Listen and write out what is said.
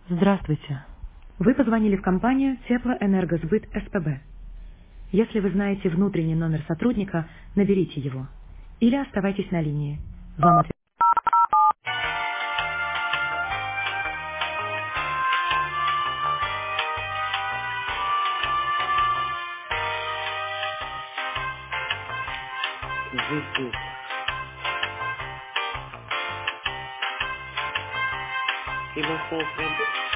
Здравствуйте. Вы позвонили в компанию Теплоэнергосбыт СПБ. Если вы знаете внутренний номер сотрудника, наберите его. Или оставайтесь на линии. Вам ответ... Здравствуйте. Имахов работает?